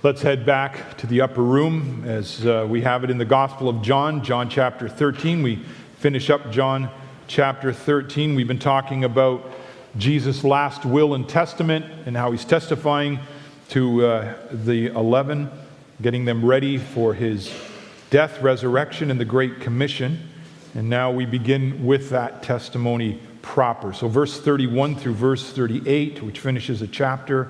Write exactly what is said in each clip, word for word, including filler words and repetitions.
Let's head back to the upper room as uh, we have it in the Gospel of John, John chapter thirteen. We finish up John chapter thirteen. We've been talking about Jesus' last will and testament and how he's testifying to uh, the eleven, getting them ready for his death, resurrection, and the Great Commission. And now we begin with that testimony proper. So verse thirty-one through verse thirty-eight, which finishes a chapter.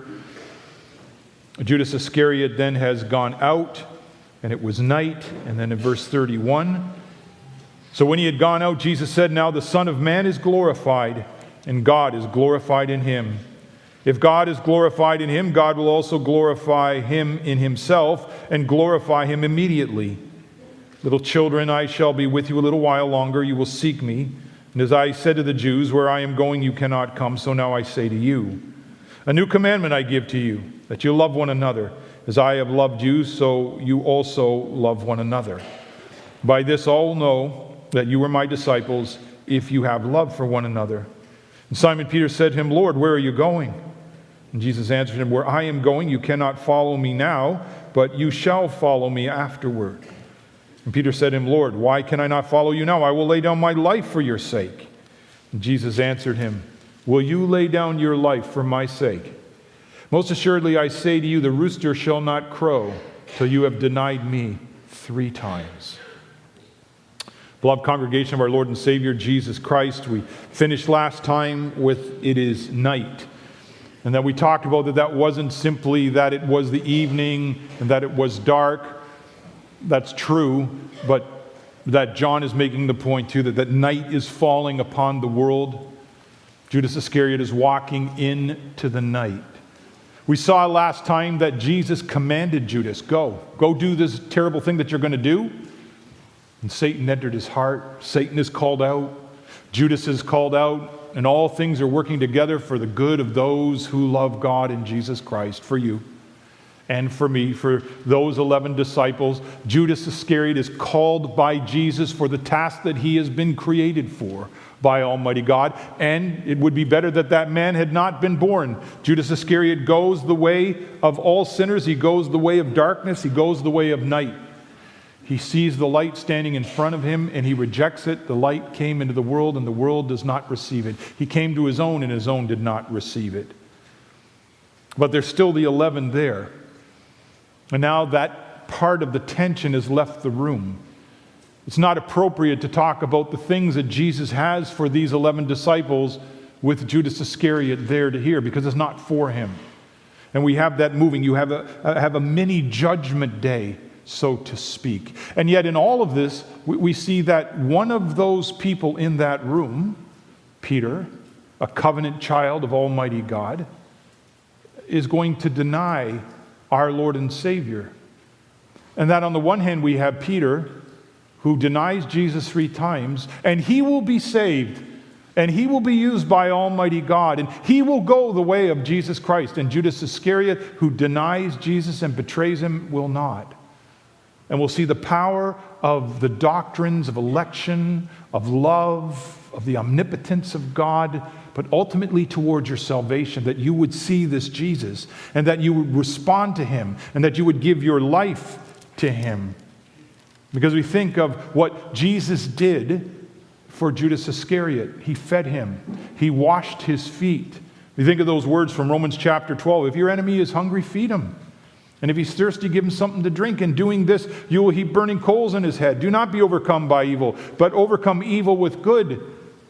Judas Iscariot then has gone out, and it was night. And then in verse thirty-one, so when he had gone out, Jesus said, "Now the Son of Man is glorified, and God is glorified in him. If God is glorified in him, God will also glorify him in himself, and glorify him immediately. Little children, I shall be with you a little while longer. You will seek me. And as I said to the Jews, where I am going you cannot come, so now I say to you, a new commandment I give to you, that you love one another. As I have loved you, so you also love one another. By this all will know that you are my disciples, if you have love for one another." And Simon Peter said to him, "Lord, where are you going?" And Jesus answered him, "Where I am going, you cannot follow me now, but you shall follow me afterward." And Peter said to him, "Lord, why can I not follow you now? I will lay down my life for your sake." And Jesus answered him, "Will you lay down your life for my sake? Most assuredly, I say to you, the rooster shall not crow till you have denied me three times." Beloved congregation of our Lord and Savior, Jesus Christ, we finished last time with "it is night." And that we talked about that that wasn't simply that it was the evening and that it was dark. That's true, but that John is making the point too, that, that night is falling upon the world. Judas Iscariot is walking into the night. We saw last time that Jesus commanded Judas, go, go do this terrible thing that you're going to do. And Satan entered his heart. Satan is called out. Judas is called out. And all things are working together for the good of those who love God in Jesus Christ, for you and for me, for those eleven disciples. Judas Iscariot is called by Jesus for the task that he has been created for by Almighty God, and it would be better that that man had not been born. Judas Iscariot goes the way of all sinners. He goes the way of darkness. He goes the way of night. He sees the light standing in front of him, and he rejects it. The light came into the world, and the world does not receive it. He came to his own, and his own did not receive it. But there's still the eleven there. And now that part of the tension has left the room. It's not appropriate to talk about the things that Jesus has for these eleven disciples with Judas Iscariot there to hear, because it's not for him. And we have that moving. You have a, have a mini judgment day, so to speak. And yet in all of this, we, we see that one of those people in that room, Peter, a covenant child of Almighty God, is going to deny our Lord and Savior. And that on the one hand we have Peter, who denies Jesus three times, and he will be saved, and he will be used by Almighty God, and he will go the way of Jesus Christ. And Judas Iscariot, who denies Jesus and betrays him, will not. And we'll see the power of the doctrines of election, of love, of the omnipotence of God, but ultimately towards your salvation, that you would see this Jesus, and that you would respond to him, and that you would give your life to him. Because we think of what Jesus did for Judas Iscariot. He fed him. He washed his feet. We think of those words from Romans chapter twelve. If your enemy is hungry, feed him. And if he's thirsty, give him something to drink. In doing this, you will heap burning coals on his head. Do not be overcome by evil, but overcome evil with good.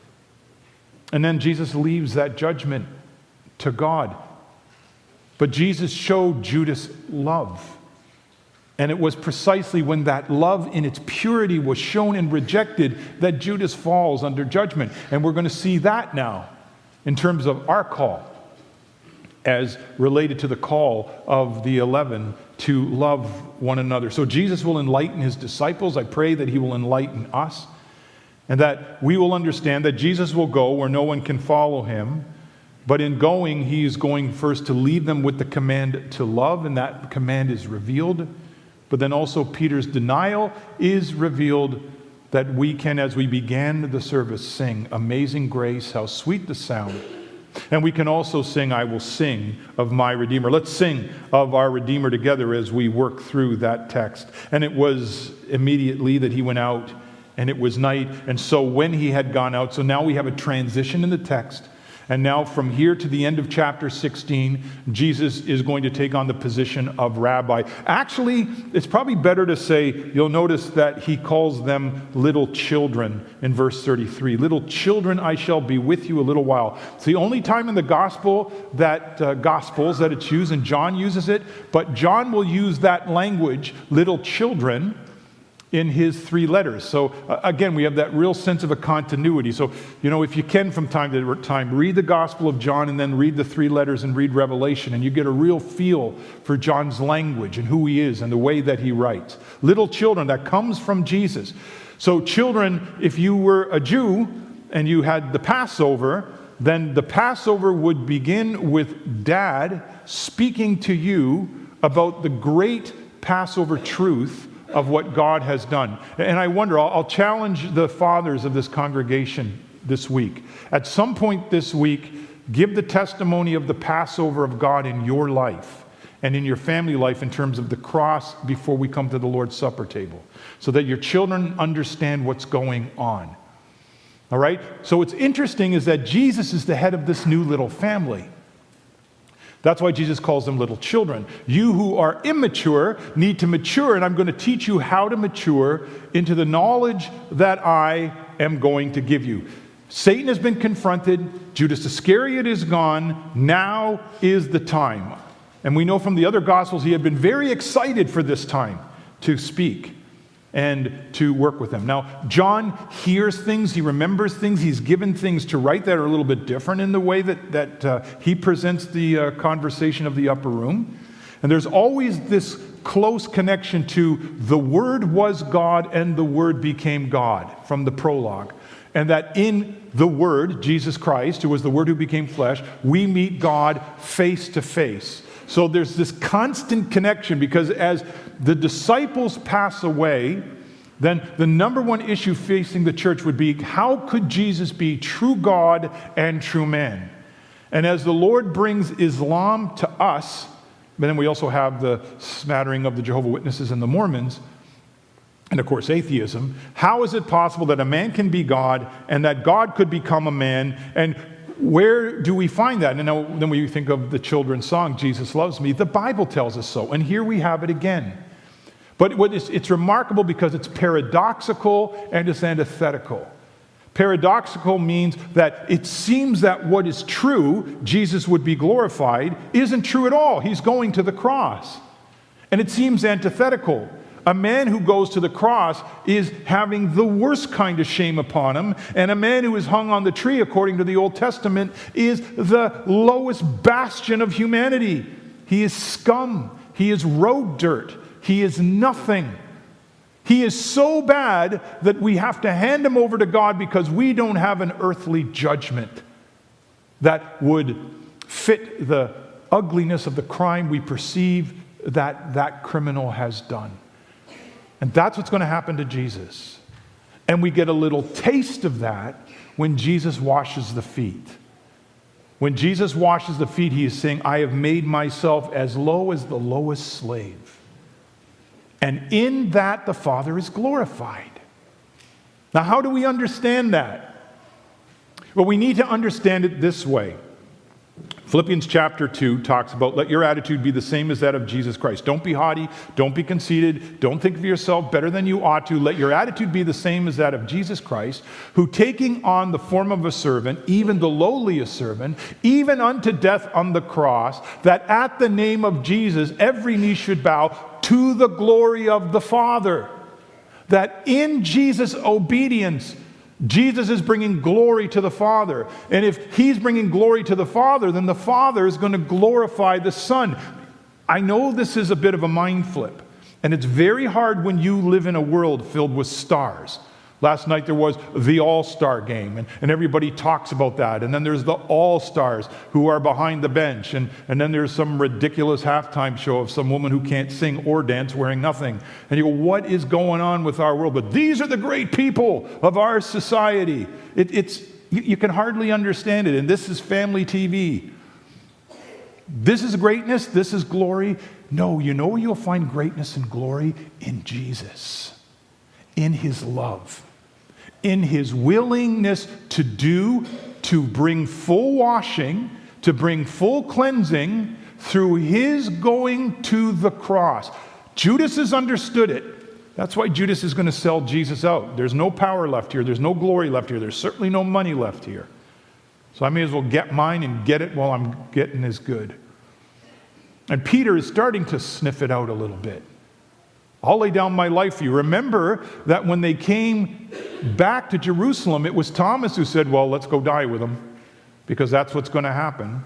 And then Jesus leaves that judgment to God. But Jesus showed Judas love. And it was precisely when that love in its purity was shown and rejected that Judas falls under judgment. And we're going to see that now in terms of our call, as related to the call of the eleven to love one another. So Jesus will enlighten his disciples. I pray that he will enlighten us, and that we will understand that Jesus will go where no one can follow him. But in going, he is going first to leave them with the command to love, and that command is revealed. But then also Peter's denial is revealed, that we can, as we began the service, sing, "Amazing grace, how sweet the sound And we can also sing, I will sing of my Redeemer. Let's sing of our Redeemer together as we work through that text. And it was immediately that he went out, and it was night. And so when he had gone out, so now we have a transition in the text. And now from here to the end of chapter sixteen, Jesus is going to take on the position of rabbi. Actually, it's probably better to say, you'll notice that he calls them little children in verse thirty-three. Little children, I shall be with you a little while. It's the only time in the gospel that uh, gospels that it's used, and John uses it, but John will use that language, little children, in his three letters. So uh, again, we have that real sense of a continuity. So, you know, if you can from time to time, read the Gospel of John and then read the three letters and read Revelation, and you get a real feel for John's language and who he is and the way that he writes. Little children, that comes from Jesus. So children, if you were a Jew and you had the Passover, then the Passover would begin with Dad speaking to you about the great Passover truth of what God has done. And I wonder, I'll, I'll challenge the fathers of this congregation this week. At some point this week, give the testimony of the Passover of God in your life and in your family life in terms of the cross before we come to the Lord's Supper table, so that your children understand what's going on. All right? So what's interesting is that Jesus is the head of this new little family. That's why Jesus calls them little children. You who are immature need to mature, and I'm going to teach you how to mature into the knowledge that I am going to give you. Satan has been confronted. Judas Iscariot is gone. Now is the time. And we know from the other Gospels he had been very excited for this time to speak and to work with them. Now, John hears things, he remembers things, he's given things to write that are a little bit different in the way that, that uh, he presents the uh, conversation of the upper room. And there's always this close connection to the Word was God and the Word became God from the prologue. And that in the Word, Jesus Christ, who was the Word who became flesh, we meet God face to face. So there's this constant connection, because as the disciples pass away, then the number one issue facing the church would be, how could Jesus be true God and true man? And as the Lord brings Islam to us, but then we also have the smattering of the Jehovah's Witnesses and the Mormons, and of course atheism, how is it possible that a man can be God and that God could become a man? And where do we find that? And now, then we think of the children's song, Jesus Loves Me. The Bible tells us so. And here we have it again. But what is, it's remarkable because it's paradoxical and it's antithetical. Paradoxical means that it seems that what is true, Jesus would be glorified, isn't true at all. He's going to the cross. And it seems antithetical. A man who goes to the cross is having the worst kind of shame upon him, and a man who is hung on the tree, according to the Old Testament, is the lowest bastion of humanity. He is scum. He is road dirt. He is nothing. He is so bad that we have to hand him over to God because we don't have an earthly judgment that would fit the ugliness of the crime we perceive that that criminal has done. And that's what's going to happen to Jesus. And we get a little taste of that when Jesus washes the feet. When Jesus washes the feet, he is saying, I have made myself as low as the lowest slave. And in that, the Father is glorified. Now, how do we understand that? Well, we need to understand it this way. Philippians chapter two talks about, let your attitude be the same as that of Jesus Christ. Don't be haughty. Don't be conceited. Don't think of yourself better than you ought to. Let your attitude be the same as that of Jesus Christ, who taking on the form of a servant, even the lowliest servant, even unto death on the cross, that at the name of Jesus every knee should bow to the glory of the Father. That in Jesus' obedience, Jesus is bringing glory to the Father. And if he's bringing glory to the Father, then the Father is going to glorify the Son. I know this is a bit of a mind flip. And it's very hard when you live in a world filled with stars. Last night there was the All-Star game, and, and everybody talks about that. And then there's the All-Stars who are behind the bench. And, and then there's some ridiculous halftime show of some woman who can't sing or dance wearing nothing. And you go, what is going on with our world? But these are the great people of our society. It, it's, You, you can hardly understand it. And this is family T V. This is greatness. This is glory. No, you know where you'll find greatness and glory? In Jesus. In his love. In his willingness to do, to bring full washing, to bring full cleansing through his going to the cross. Judas has understood it. That's why Judas is going to sell Jesus out. There's no power left here. There's no glory left here. There's certainly no money left here. So I may as well get mine and get it while I'm getting as good. And Peter is starting to sniff it out a little bit. I'll lay down my life for you. Remember that when they came back to Jerusalem, it was Thomas who said, well, let's go die with him, because that's what's going to happen.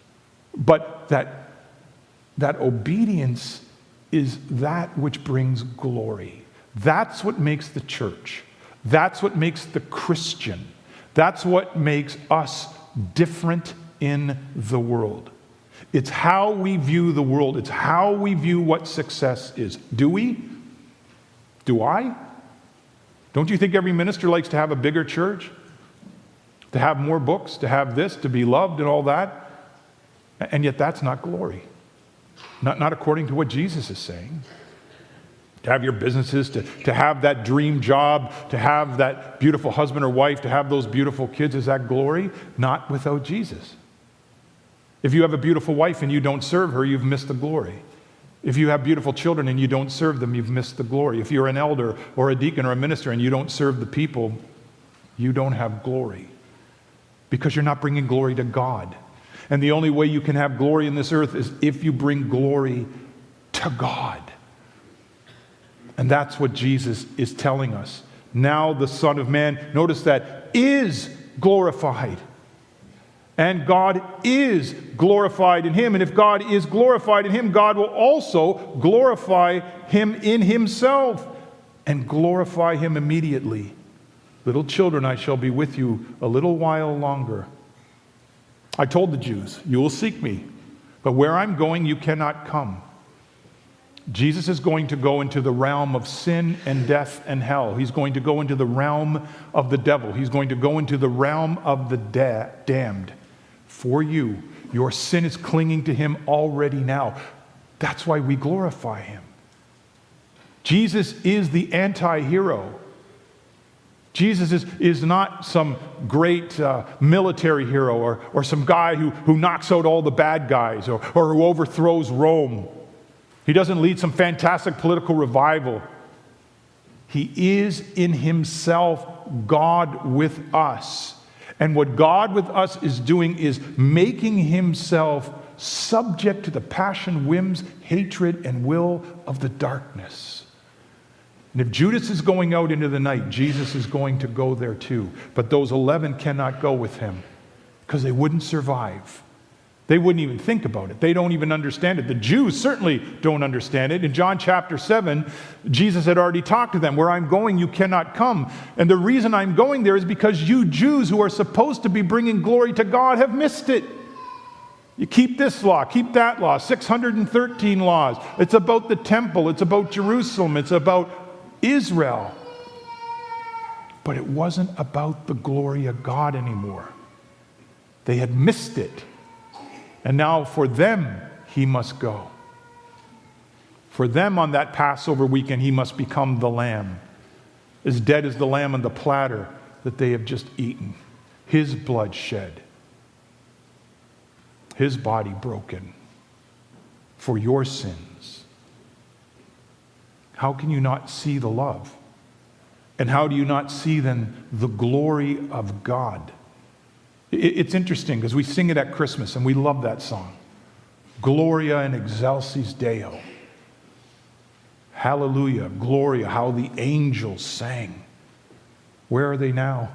But that, that obedience is that which brings glory. That's what makes the church. That's what makes the Christian. That's what makes us different in the world. It's how we view the world. It's how we view what success is. Do we? Do I? Don't you think every minister likes to have a bigger church? To have more books, to have this, to be loved and all that? And yet that's not glory. Not, not according to what Jesus is saying. To have your businesses, to, to have that dream job, to have that beautiful husband or wife, to have those beautiful kids, is that glory? Not without Jesus. If you have a beautiful wife and you don't serve her, you've missed the glory. If you have beautiful children and you don't serve them, you've missed the glory. If you're an elder or a deacon or a minister and you don't serve the people, you don't have glory. Because you're not bringing glory to God. And the only way you can have glory in this earth is if you bring glory to God. And that's what Jesus is telling us. Now the Son of Man, notice that, is glorified. And God is glorified in him. And if God is glorified in him, God will also glorify him in himself and glorify him immediately. Little children, I shall be with you a little while longer. I told the Jews, you will seek me, but where I'm going, you cannot come. Jesus is going to go into the realm of sin and death and hell. He's going to go into the realm of the devil. He's going to go into the realm of the da- damned. For you, your sin is clinging to him already now. That's why we glorify him. Jesus is the anti-hero. Jesus is, is not some great uh, military hero or, or some guy who, who knocks out all the bad guys or, or who overthrows Rome. He doesn't lead some fantastic political revival. He is in himself God with us. And what God with us is doing is making himself subject to the passion, whims, hatred, and will of the darkness. And if Judas is going out into the night, Jesus is going to go there too. But those eleven cannot go with him because they wouldn't survive. They wouldn't even think about it. They don't even understand it. The Jews certainly don't understand it. In John chapter seven, Jesus had already talked to them. Where I'm going, you cannot come. And the reason I'm going there is because you Jews who are supposed to be bringing glory to God have missed it. You keep this law, keep that law, six hundred thirteen laws. It's about the temple. It's about Jerusalem. It's about Israel. But it wasn't about the glory of God anymore. They had missed it. And now for them, he must go. For them on that Passover weekend, he must become the lamb. As dead as the lamb on the platter that they have just eaten. His blood shed. His body broken for your sins. How can you not see the love? And how do you not see then the glory of God? It's interesting because we sing it at Christmas and we love that song. Gloria in excelsis Deo. Hallelujah, Gloria, how the angels sang. Where are they now?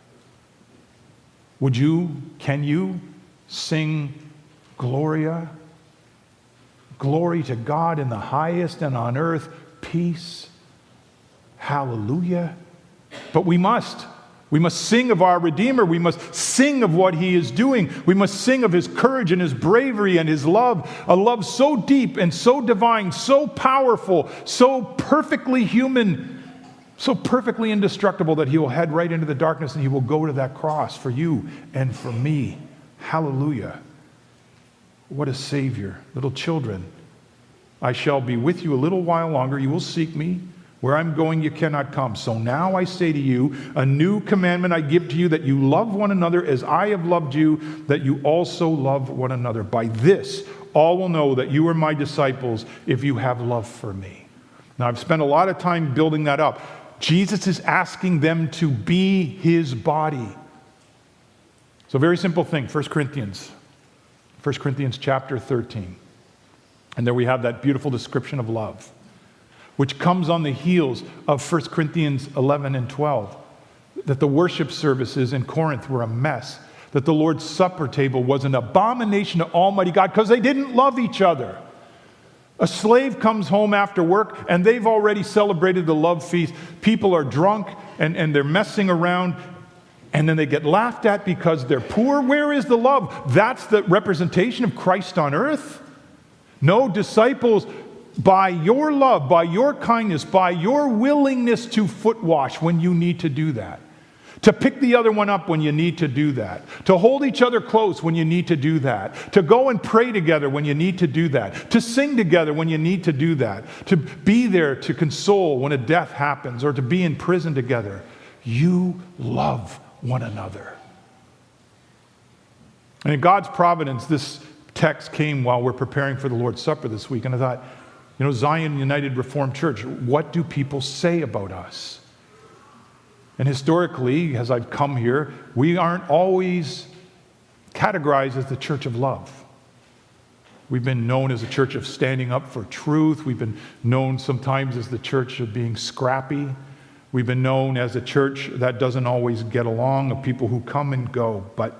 Would you, can you sing Gloria? Glory to God in the highest, and on earth peace. Hallelujah. But we must. We must sing of our Redeemer. We must sing of what he is doing. We must sing of his courage and his bravery and his love. A love so deep and so divine, so powerful, so perfectly human So perfectly indestructible that he will head right into the darkness and he will go to that cross for you and for me. Hallelujah. What a Savior. Little children, I shall be with you a little while longer. You will seek me. Where I'm going, you cannot come. So now I say to you, a new commandment I give to you, that you love one another as I have loved you, that you also love one another. By this, all will know that you are my disciples if you have love for me. Now, I've spent a lot of time building that up. Jesus is asking them to be his body. So, very simple thing, First Corinthians. First Corinthians chapter thirteen. And there we have that beautiful description of love, which comes on the heels of First Corinthians eleven and twelve, that the worship services in Corinth were a mess, that the Lord's Supper table was an abomination to Almighty God because they didn't love each other. A slave comes home after work and they've already celebrated the love feast. People are drunk and, and they're messing around, and then they get laughed at because they're poor. Where is the love? That's the representation of Christ on earth. No, disciples, by your love, by your kindness, by your willingness to foot wash when you need to do that, to pick the other one up when you need to do that, to hold each other close when you need to do that, to go and pray together when you need to do that, to sing together when you need to do that, to be there to console when a death happens, or to be in prison together. You love one another. And in God's providence, this text came while we're preparing for the Lord's Supper this week, and I thought, you know, Zion United Reformed Church, what do people say about us? And historically, as I've come here, we aren't always categorized as the church of love. We've been known as a church of standing up for truth. We've been known sometimes as the church of being scrappy. We've been known as a church that doesn't always get along, of people who come and go, but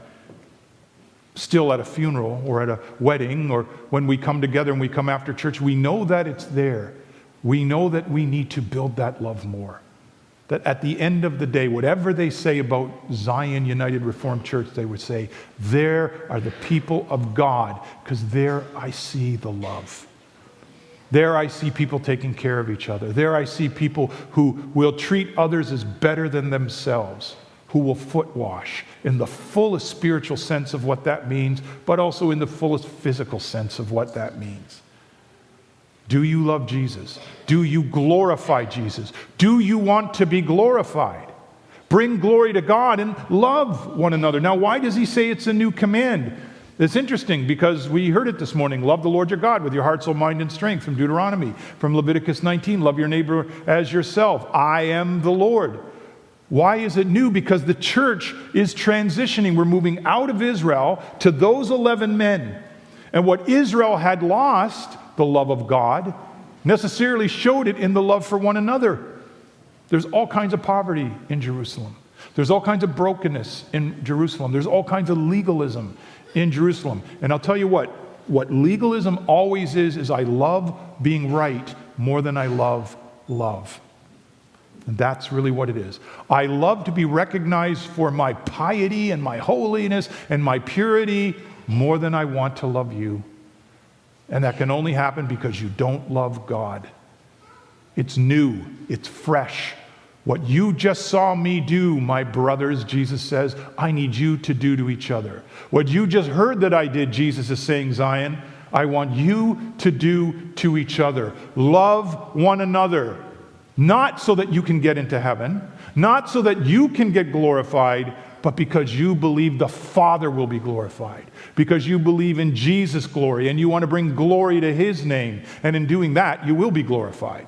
still at a funeral or at a wedding, or when we come together and we come after church, we know that it's there. We know that we need to build that love more. That at the end of the day, whatever they say about Zion United Reformed Church, they would say, there are the people of God, because there I see the love. There I see people taking care of each other. There I see people who will treat others as better than themselves, who will foot wash in the fullest spiritual sense of what that means, but also in the fullest physical sense of what that means. Do you love Jesus? Do you glorify Jesus? Do you want to be glorified? Bring glory to God and love one another. Now, why does he say it's a new command? It's interesting because we heard it this morning. Love the Lord your God with your heart, soul, mind, and strength, from Deuteronomy. From Leviticus nineteen, love your neighbor as yourself. I am the Lord. Why is it new? Because the church is transitioning. We're moving out of Israel to those eleven men. And what Israel had lost, the love of God, necessarily showed it in the love for one another. There's all kinds of poverty in Jerusalem. There's all kinds of brokenness in Jerusalem. There's all kinds of legalism in Jerusalem. And I'll tell you what, what legalism always is, is I love being right more than I love love. And that's really what it is. I love to be recognized for my piety and my holiness and my purity more than I want to love you. And that can only happen because you don't love God. It's new. It's fresh. What you just saw me do, my brothers, Jesus says, I need you to do to each other. What you just heard that I did, Jesus is saying, Zion, I want you to do to each other. Love one another. Not so that you can get into heaven, not so that you can get glorified, but because you believe the Father will be glorified. Because you believe in Jesus' glory and you want to bring glory to his name. And in doing that, you will be glorified.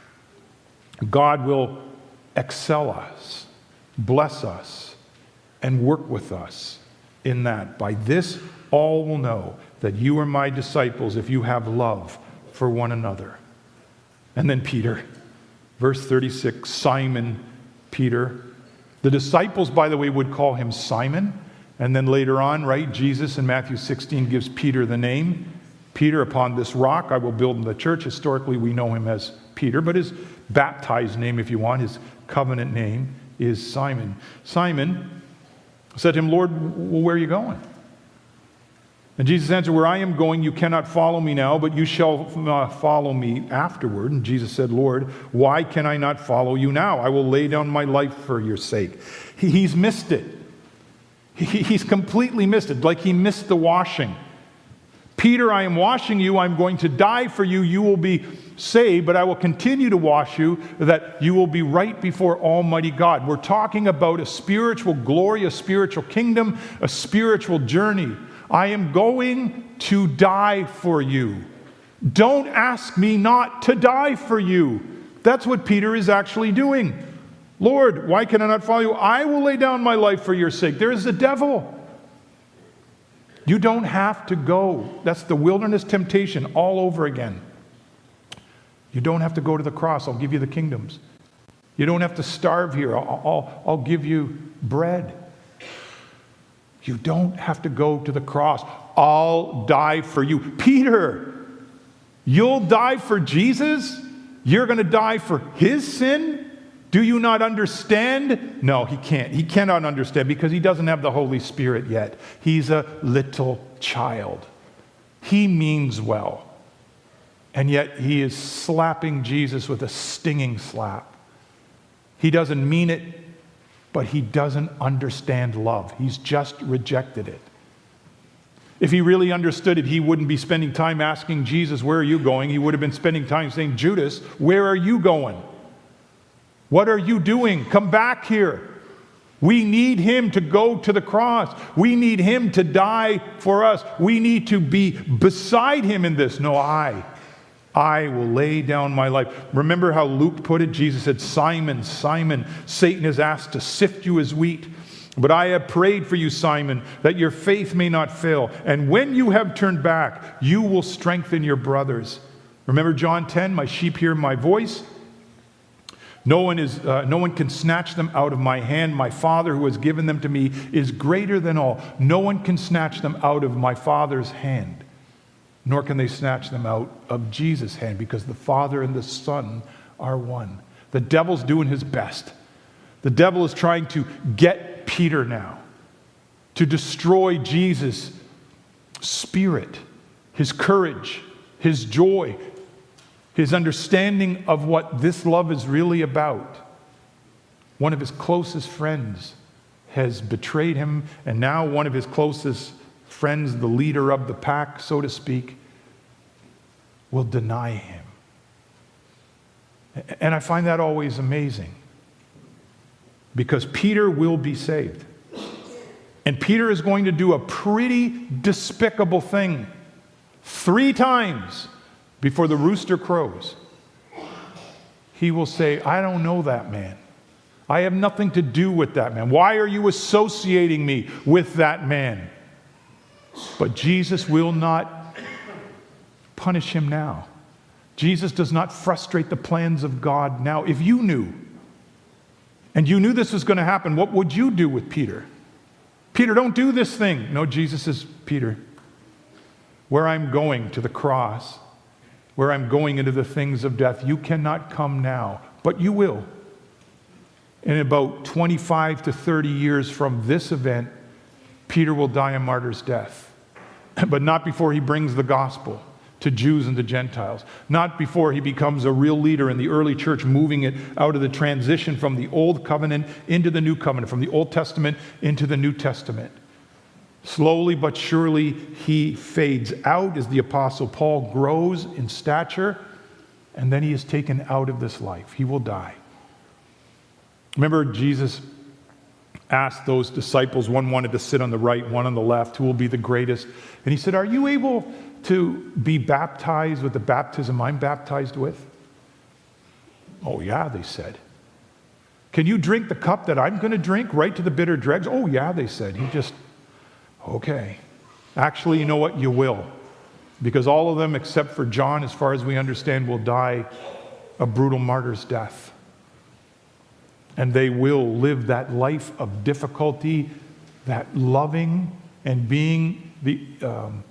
God will excel us, bless us, and work with us in that. By this, all will know that you are my disciples if you have love for one another. And then Peter, verse thirty-six, Simon Peter. The disciples, by the way, would call him Simon. And then later on, right, Jesus in Matthew sixteen gives Peter the name. Peter, upon this rock I will build the church. Historically, we know him as Peter, but his baptized name, if you want, his covenant name is Simon. Simon said to him, Lord, where are you going? And Jesus answered, where I am going, you cannot follow me now, but you shall uh, follow me afterward. And Jesus said, Lord, why can I not follow you now? I will lay down my life for your sake. He, he's missed it. He, he's completely missed it, like he missed the washing. Peter, I am washing you. I'm going to die for you. You will be saved, but I will continue to wash you, that you will be right before Almighty God. We're talking about a spiritual glory, a spiritual kingdom, a spiritual journey. I am going to die for you. Don't ask me not to die for you. That's what Peter is actually doing. Lord, why can I not follow you? I will lay down my life for your sake. There is the devil. You don't have to go. That's the wilderness temptation all over again. You don't have to go to the cross. I'll give you the kingdoms. You don't have to starve here. I'll, I'll, I'll give you bread. You don't have to go to the cross. I'll die for you. Peter, you'll die for Jesus? You're going to die for his sin? Do you not understand? No, he can't. He cannot understand because he doesn't have the Holy Spirit yet. He's a little child. He means well. And yet he is slapping Jesus with a stinging slap. He doesn't mean it, but he doesn't understand love. He's just rejected it. If he really understood it, he wouldn't be spending time asking Jesus, where are you going? He would have been spending time saying, Judas, where are you going? What are you doing? Come back here. We need him to go to the cross. We need him to die for us. We need to be beside him in this. No, I, I will lay down my life. Remember how Luke put it? Jesus said, Simon, Simon, Satan is asked to sift you as wheat. But I have prayed for you, Simon, that your faith may not fail. And when you have turned back, you will strengthen your brothers. Remember John ten, my sheep hear my voice. No one is, uh, no one can snatch them out of my hand. My Father who has given them to me is greater than all. No one can snatch them out of my Father's hand, nor can they snatch them out of Jesus' hand, because the Father and the Son are one. The devil's doing his best. The devil is trying to get Peter now, to destroy Jesus' spirit, his courage, his joy, his understanding of what this love is really about. One of his closest friends has betrayed him, and now one of his closest friends, the leader of the pack, so to speak, will deny him. And I find that always amazing, because Peter will be saved. And Peter is going to do a pretty despicable thing three times before the rooster crows. He will say, I don't know that man. I have nothing to do with that man. Why are you associating me with that man? But Jesus will not punish him now. Jesus does not frustrate the plans of God now. If you knew, and you knew this was going to happen, what would you do with Peter? Peter, don't do this thing. No, Jesus says, Peter, where I'm going to the cross, where I'm going into the things of death, you cannot come now, but you will. In about twenty-five to thirty years from this event, Peter will die a martyr's death. But not before he brings the gospel to Jews and to Gentiles. Not before he becomes a real leader in the early church, moving it out of the transition from the Old Covenant into the New Covenant, from the Old Testament into the New Testament. Slowly but surely he fades out as the Apostle Paul grows in stature, and then he is taken out of this life. He will die. Remember, Jesus asked those disciples, one wanted to sit on the right, one on the left, who will be the greatest? And he said, are you able to be baptized with the baptism I'm baptized with? Oh yeah, they said. Can you drink the cup that I'm going to drink, right to the bitter dregs? Oh yeah, they said. He just, okay. Actually, you know what? You will. Because all of them, except for John, as far as we understand, will die a brutal martyr's death. And they will live that life of difficulty, that loving and being the, um,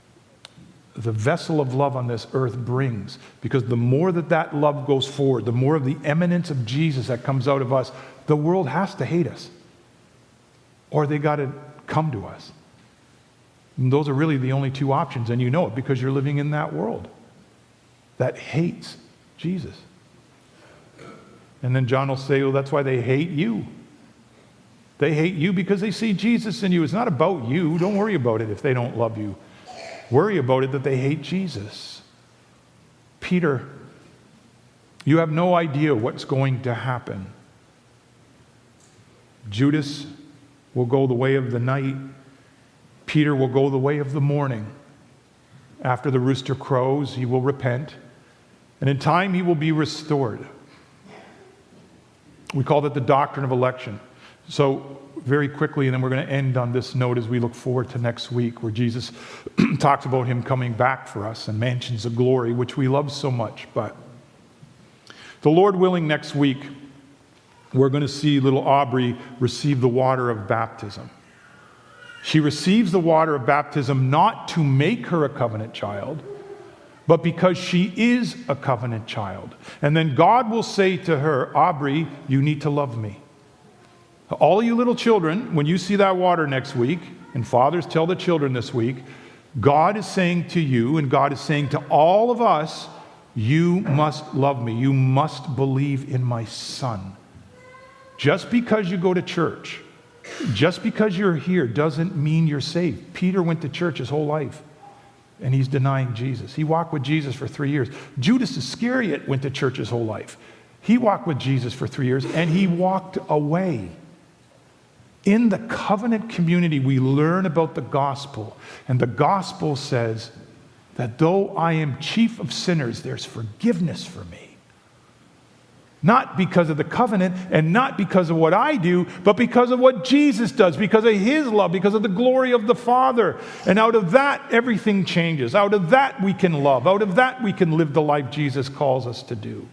the vessel of love on this earth brings. Because the more that that love goes forward, the more of the eminence of Jesus that comes out of us, the world has to hate us. Or they got to come to us. And those are really the only two options, and you know it because you're living in that world that hates Jesus. And then John will say, well, that's why they hate you. They hate you because they see Jesus in you. It's not about you. Don't worry about it if they don't love you. Worry about it that they hate Jesus. Peter, you have no idea what's going to happen. Judas will go the way of the night. Peter will go the way of the morning. After the rooster crows, he will repent. And in time, he will be restored. We call that the doctrine of election. So very quickly, and then we're going to end on this note as we look forward to next week, where Jesus talks about him coming back for us and mansions of glory, which we love so much. But the Lord willing, next week, we're going to see little Aubrey receive the water of baptism. She receives the water of baptism not to make her a covenant child, but because she is a covenant child. And then God will say to her, Aubrey, you need to love me. All you little children, when you see that water next week, and fathers tell the children this week, God is saying to you, and God is saying to all of us, you must love me. You must believe in my Son. Just because you go to church, just because you're here doesn't mean you're saved. Peter went to church his whole life, and he's denying Jesus. He walked with Jesus for three years. Judas Iscariot went to church his whole life. He walked with Jesus for three years, and he walked away. In the covenant community, we learn about the gospel, and the gospel says that though I am chief of sinners, there's forgiveness for me. Not because of the covenant and not because of what I do, but because of what Jesus does, because of his love, because of the glory of the Father. And out of that, everything changes. Out of that, we can love. Out of that, we can live the life Jesus calls us to do.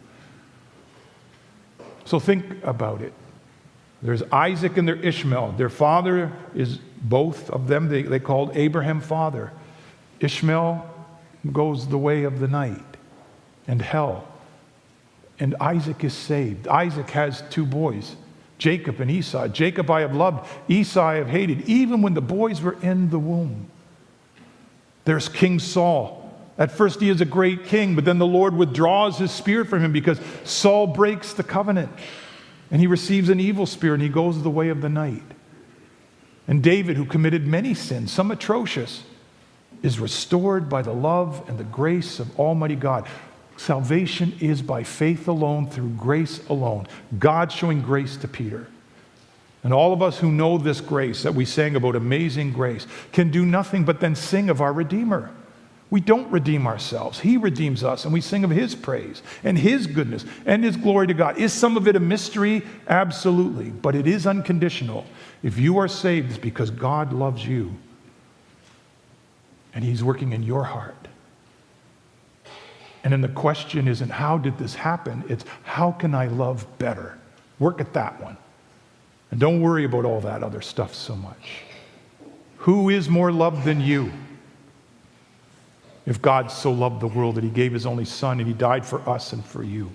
So think about it. There's Isaac and there's Ishmael. Their father is, both of them, they, they called Abraham father. Ishmael goes the way of the night and hell. And Isaac is saved. Isaac has two boys, Jacob and Esau. Jacob I have loved, Esau I have hated, even when the boys were in the womb. There's King Saul. At first he is a great king, but then the Lord withdraws his spirit from him because Saul breaks the covenant. And he receives an evil spirit and he goes the way of the night. And David, who committed many sins, some atrocious, is restored by the love and the grace of Almighty God. Salvation is by faith alone, through grace alone. God showing grace to Peter. And all of us who know this grace that we sang about, amazing grace, can do nothing but then sing of our Redeemer. We don't redeem ourselves. He redeems us, and we sing of his praise and his goodness and his glory to God. Is some of it a mystery? Absolutely. But it is unconditional. If you are saved, it's because God loves you, and he's working in your heart. And then the question isn't, how did this happen? It's, how can I love better? Work at that one. And don't worry about all that other stuff so much. Who is more loved than you? If God so loved the world that he gave his only Son and he died for us and for you.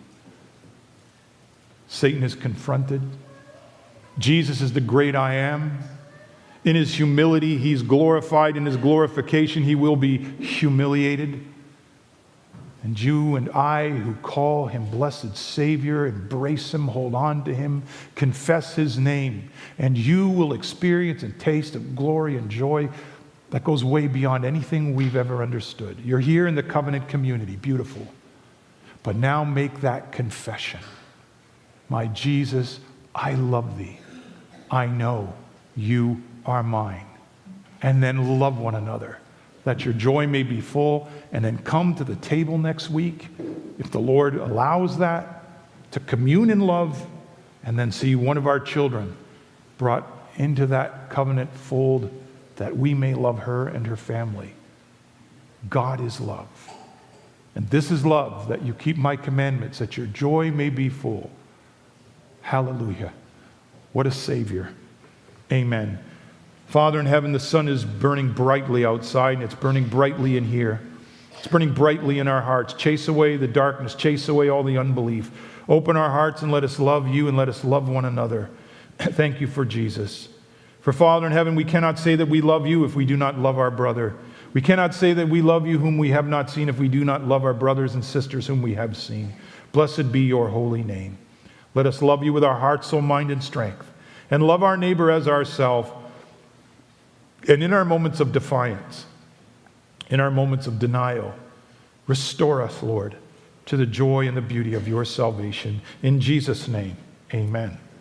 Satan is confronted. Jesus is the great I am. In his humility, he's glorified. In his glorification, he will be humiliated. And you and I who call him blessed Savior, embrace him, hold on to him, confess his name, and you will experience a taste of glory and joy that goes way beyond anything we've ever understood. You're here in the covenant community, beautiful. But now make that confession. My Jesus, I love thee. I know you are mine. And then love one another, that your joy may be full, and then come to the table next week, if the Lord allows that, to commune in love, and then see one of our children brought into that covenant fold, that we may love her and her family. God is love. And this is love, that you keep my commandments, that your joy may be full. Hallelujah. What a Savior. Amen. Father in heaven, the sun is burning brightly outside, and it's burning brightly in here. It's burning brightly in our hearts. Chase away the darkness. Chase away all the unbelief. Open our hearts and let us love you and let us love one another. Thank you for Jesus. For Father in heaven, we cannot say that we love you if we do not love our brother. We cannot say that we love you whom we have not seen if we do not love our brothers and sisters whom we have seen. Blessed be your holy name. Let us love you with our heart, soul, mind, and strength, and love our neighbor as ourselves. And in our moments of defiance, in our moments of denial, restore us, Lord, to the joy and the beauty of your salvation. In Jesus' name, amen.